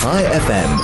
Chai FM,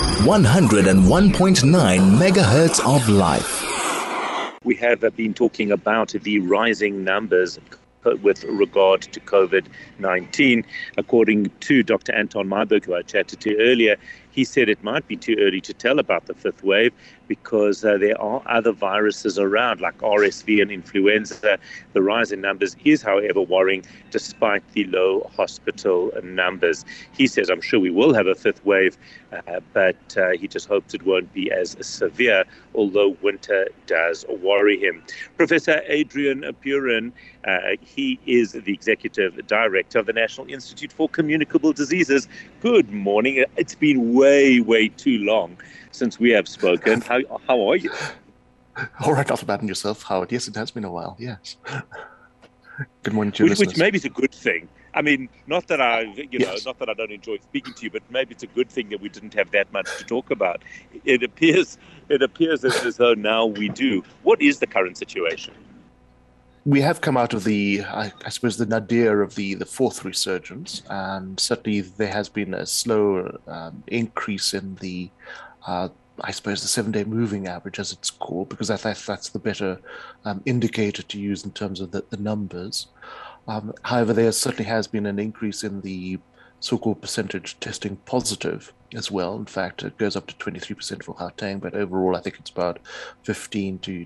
101.9 megahertz of life. We have been talking about the rising numbers with regard to COVID-19. According to Dr. Anton Myburgh, who I chatted to earlier, he said it might be too early to tell about the fifth wave because there are other viruses around like RSV and influenza. The rise in numbers is, however, worrying despite the low hospital numbers. He says, I'm sure we will have a fifth wave, but he just hopes it won't be as severe, although winter does worry him. Professor Adrian Purin, he is the Executive Director of the National Institute for Communicable Diseases. Good morning. It's been way too long since we have spoken. How are you? All right, not bad. And yourself, Howard? Yes, it has been a while. Yes. Good morning to your listeners. Which maybe is a good thing. I mean, not that I don't enjoy speaking to you, but maybe it's a good thing that we didn't have that much to talk about. It appears as though now we do. What is the current situation? We have come out of I suppose, the nadir of the fourth resurgence, and certainly there has been a slow increase in the, I suppose, the 7-day moving average, as it's called, because that's the better indicator to use in terms of the numbers. However, there certainly has been an increase in the so-called percentage testing positive as well. In fact, it goes up to 23% for Gauteng, but overall I think it's about 15 to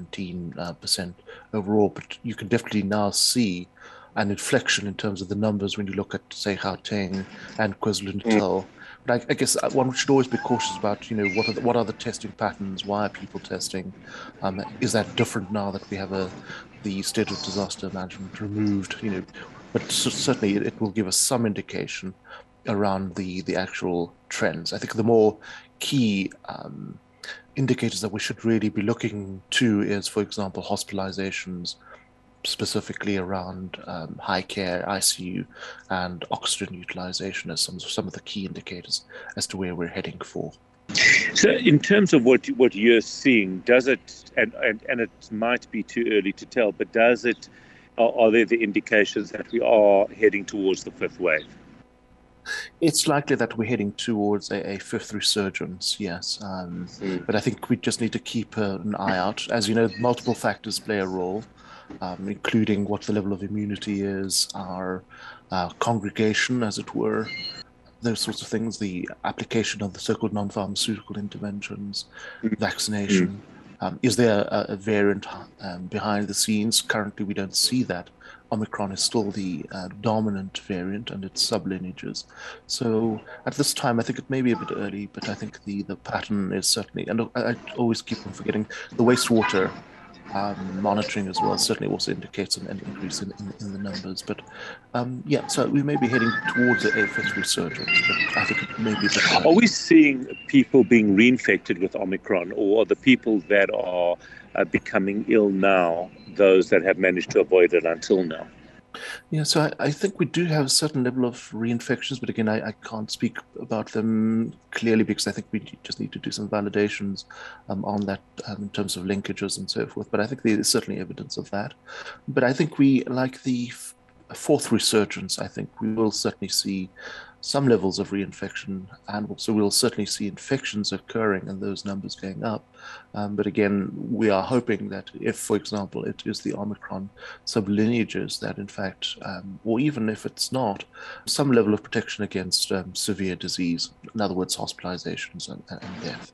17% overall. But you can definitely now see an inflection in terms of the numbers when you look at, say, Gauteng and KwaZulu-Natal. But I guess one should always be cautious about, what are the testing patterns? Why are people testing? Is that different now that we have the state of disaster management removed? But certainly it will give us some indication around the actual trends. I think the more key indicators that we should really be looking to is, for example, hospitalizations, specifically around high care, ICU, and oxygen utilization as some of the key indicators as to where we're heading for. So in terms of what you're seeing, does it, and it might be too early to tell, but are there the indications that we are heading towards the fifth wave? It's likely that we're heading towards a fifth resurgence, yes. But I think we just need to keep an eye out. As you know, multiple factors play a role, including what the level of immunity is, our congregation, as it were, those sorts of things, the application of the so-called non-pharmaceutical interventions, vaccination. Is there a variant behind the scenes? Currently, we don't see that. Omicron is still the dominant variant and its sublineages. So at this time, I think it may be a bit early, but I think the pattern is certainly, and I always keep on forgetting, the wastewater monitoring as well certainly also indicates an increase in the numbers. But so we may be heading towards a fifth resurgence, but I think it may be a bit early. Are we seeing people being reinfected with Omicron, or are the people that are becoming ill now those that have managed to avoid it until now? Yeah, so I think we do have a certain level of reinfections, but again, I can't speak about them clearly because I think we just need to do some validations on that in terms of linkages and so forth. But I think there is certainly evidence of that. But I think like the fourth resurgence, I think we will certainly see some levels of reinfection, and so we'll certainly see infections occurring and those numbers going up. But again, we are hoping that if, for example, it is the Omicron sublineages that in fact, or even if it's not, some level of protection against severe disease, in other words, hospitalizations and death.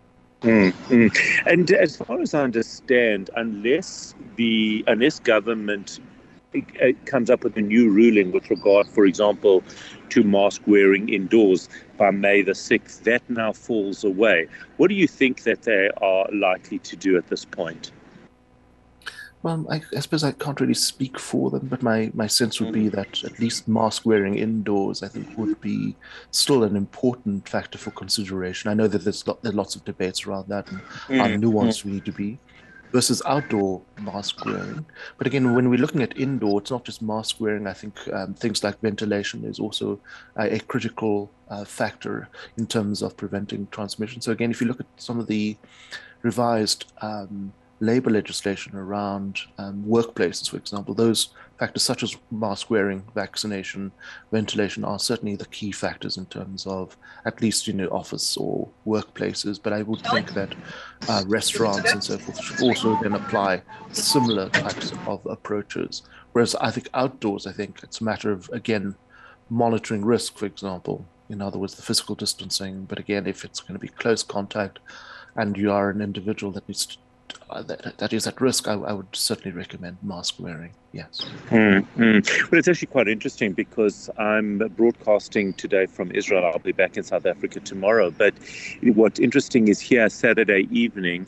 And as far as I understand, unless government comes up with a new ruling with regard, for example, to mask wearing indoors by May the 6th, that now falls away. What do you think that they are likely to do at this point? Well, I suppose I can't really speak for them, but my sense would be that at least mask wearing indoors, I think, would be still an important factor for consideration. I know that there are lots of debates around that and how nuanced we need to be versus outdoor mask wearing. But again, when we're looking at indoor, it's not just mask wearing. I think things like ventilation is also a critical factor in terms of preventing transmission. So again, if you look at some of the revised labor legislation around workplaces, for example, those factors such as mask wearing, vaccination, ventilation are certainly the key factors in terms of at least, office or workplaces. But I would think that restaurants and so forth should also then apply similar types of approaches. Whereas I think outdoors, I think it's a matter of, again, monitoring risk, for example. In other words, the physical distancing. But again, if it's going to be close contact and you are an individual that needs to that is at risk, I would certainly recommend mask wearing. Yes. Well, it's actually quite interesting because I'm broadcasting today from Israel. I'll be back in South Africa tomorrow. But what's interesting is here Saturday evening,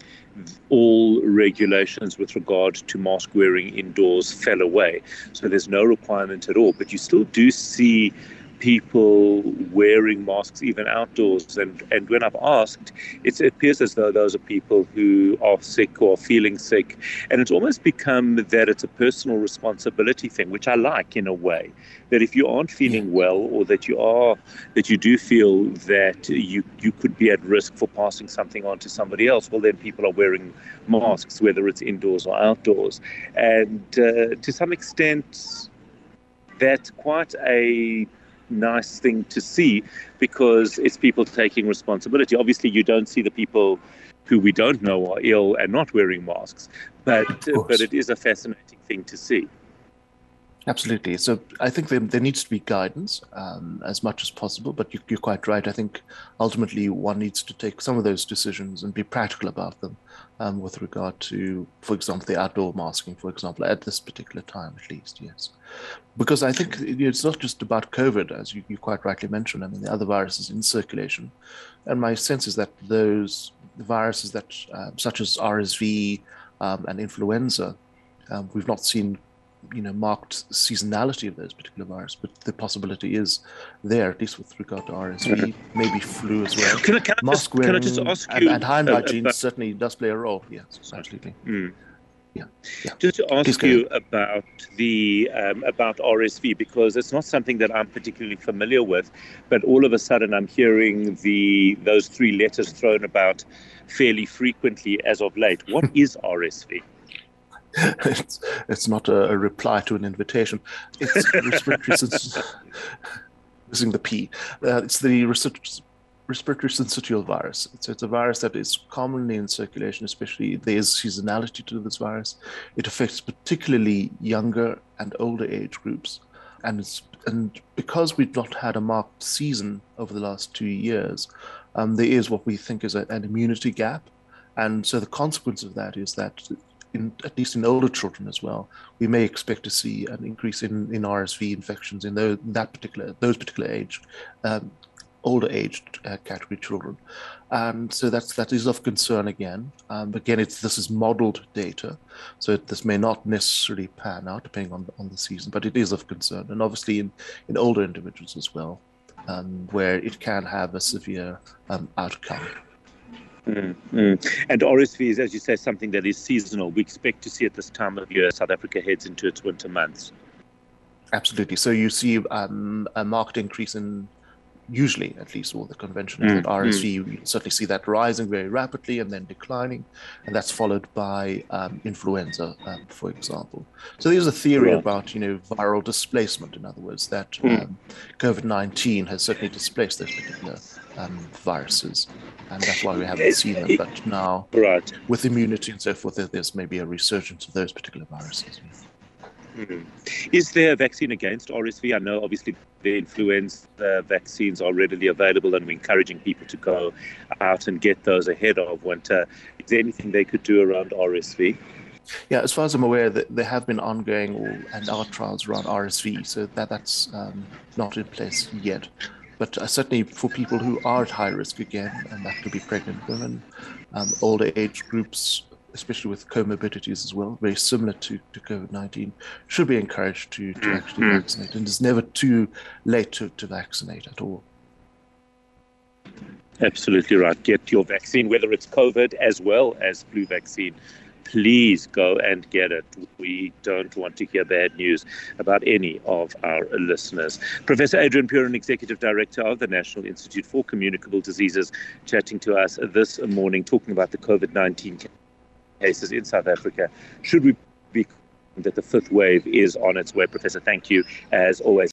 all regulations with regard to mask wearing indoors fell away. So there's no requirement at all. But you still do see people wearing masks even outdoors, and when I've asked, it appears as though those are people who are sick or feeling sick, and it's almost become that it's a personal responsibility thing, which I like in a way, that if you aren't feeling well, or that you do feel that you could be at risk for passing something on to somebody else, well then people are wearing masks, whether it's indoors or outdoors. And to some extent that's quite a nice thing to see, because it's people taking responsibility. Obviously, you don't see the people who we don't know are ill and not wearing masks, but it is a fascinating thing to see. Absolutely. So I think there needs to be guidance as much as possible, but you're quite right. I think ultimately one needs to take some of those decisions and be practical about them with regard to, for example, the outdoor masking, for example, at this particular time at least, yes. Because I think it's not just about COVID, as you quite rightly mentioned. I mean, the other viruses in circulation. And my sense is that those viruses that, such as RSV and influenza, we've not seen marked seasonality of those particular viruses, but the possibility is there, at least with regard to RSV, maybe flu as well. Mask wearing can I just ask you, and hand hygiene certainly does play a role. Yes, absolutely. Yeah. Just to ask you about the about RSV, because it's not something that I'm particularly familiar with, but all of a sudden I'm hearing those three letters thrown about fairly frequently as of late. What is RSV? It's not a reply to an invitation. It's respiratory missing the P. It's the respiratory syncytial virus. It's a virus that is commonly in circulation, especially there is seasonality to this virus. It affects particularly younger and older age groups. And because we've not had a marked season over the last 2 years, there is what we think is an immunity gap. And so the consequence of that is that at least in older children as well, we may expect to see an increase in RSV infections in those particular age, older aged category children. So that is of concern again. Again, this is modeled data, so this may not necessarily pan out depending on the season, but it is of concern. And obviously in older individuals as well, where it can have a severe outcome. And RSV is, as you say, something that is seasonal. We expect to see at this time of year South Africa heads into its winter months. Absolutely. So you see a marked increase in, usually at least, all the convention is that RSV, you certainly see that rising very rapidly and then declining, and that's followed by influenza, for example. So there's a theory about viral displacement, in other words, that COVID-19 has certainly displaced those particular viruses, and that's why we haven't seen them. But now, with immunity and so forth, there's maybe a resurgence of those particular viruses. Is there a vaccine against RSV? I know obviously the influenza vaccines are readily available, and we're encouraging people to go out and get those ahead of winter. Is there anything they could do around RSV? Yeah, as far as I'm aware, there have been ongoing and are trials around RSV, so that's not in place yet. But certainly for people who are at high risk again, and that could be pregnant women, older age groups, especially with comorbidities as well, very similar to COVID-19, should be encouraged to actually vaccinate. And it's never too late to vaccinate at all. Absolutely right. Get your vaccine, whether it's COVID as well as flu vaccine. Please go and get it. We don't want to hear bad news about any of our listeners. Professor Adrian Puren, Executive Director of the National Institute for Communicable Diseases, chatting to us this morning, talking about the COVID-19 cases in South Africa. Should we be that the fifth wave is on its way? Professor, thank you as always.